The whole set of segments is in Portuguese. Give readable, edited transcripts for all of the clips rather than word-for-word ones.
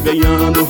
ganhando.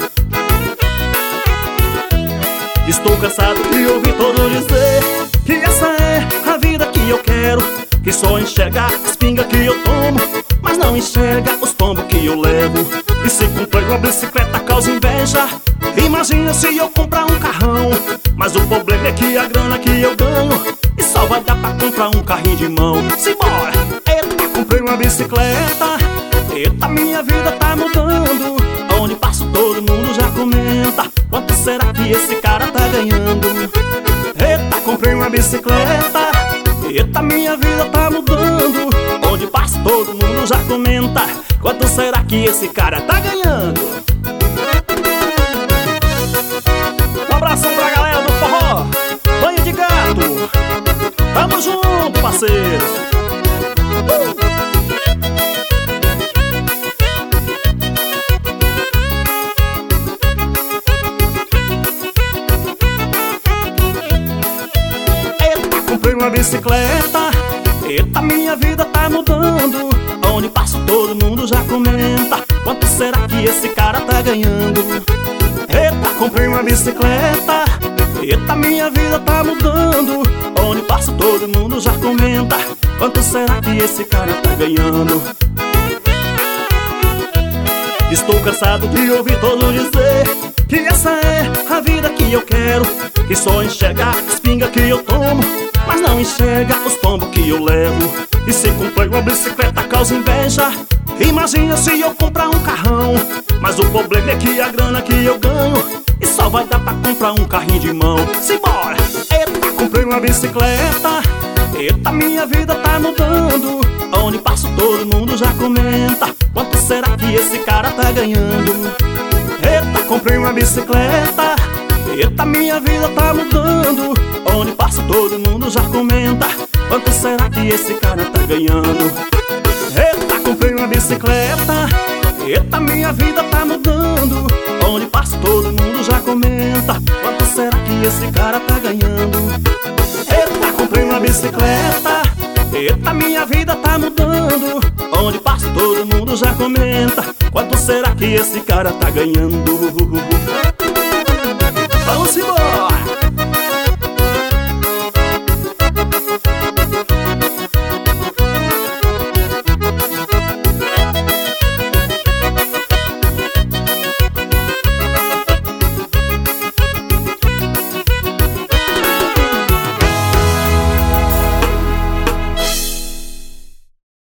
Estou cansado de ouvir todos dizer que essa é a vida que eu quero, que só enxerga a espinga que eu tomo, mas não enxerga os tombos que eu levo. E se comprei uma bicicleta causa inveja, imagina se eu comprar um carrão. Mas o problema é que a grana que eu ganho e só vai dar pra comprar um carrinho de mão. Simbora! Eita, comprei uma bicicleta, eita, minha vida tá mudando. Onde passo todo mundo já comenta: quanto será que esse cara tá ganhando? Eita, comprei uma bicicleta, eita, minha vida tá mudando. Onde passo todo mundo já comenta: quanto será que esse cara tá ganhando? Um abração pra galera do forró, banho de gato. Tamo junto, parceiro. Comprei uma bicicleta, eita, minha vida tá mudando. Onde passo todo mundo já comenta: quanto será que esse cara tá ganhando? Eita, comprei uma bicicleta, eita, minha vida tá mudando. Onde passo todo mundo já comenta: quanto será que esse cara tá ganhando? Estou cansado de ouvir todos dizer que essa é a vida que eu quero, que só enxerga a espinga que eu tomo, mas não enxerga os tombos que eu levo. E se comprei uma bicicleta causa inveja, imagina se eu comprar um carrão. Mas o problema é que a grana que eu ganho e só vai dar pra comprar um carrinho de mão. Simbora! Eita, comprei uma bicicleta, eita, minha vida tá mudando. Onde passo todo mundo já comenta: quanto será que esse cara tá ganhando? Eita, comprei uma bicicleta, eita, minha vida tá mudando. Onde passo todo mundo já comenta: quanto será que esse cara tá ganhando? Eita, comprei uma bicicleta, eita, minha vida tá mudando. Onde passo todo mundo já comenta: quanto será que esse cara tá ganhando? Eita, comprei uma bicicleta, eita, minha vida tá mudando. Onde passo todo mundo já comenta: quanto será que esse cara tá ganhando? Vamos embora!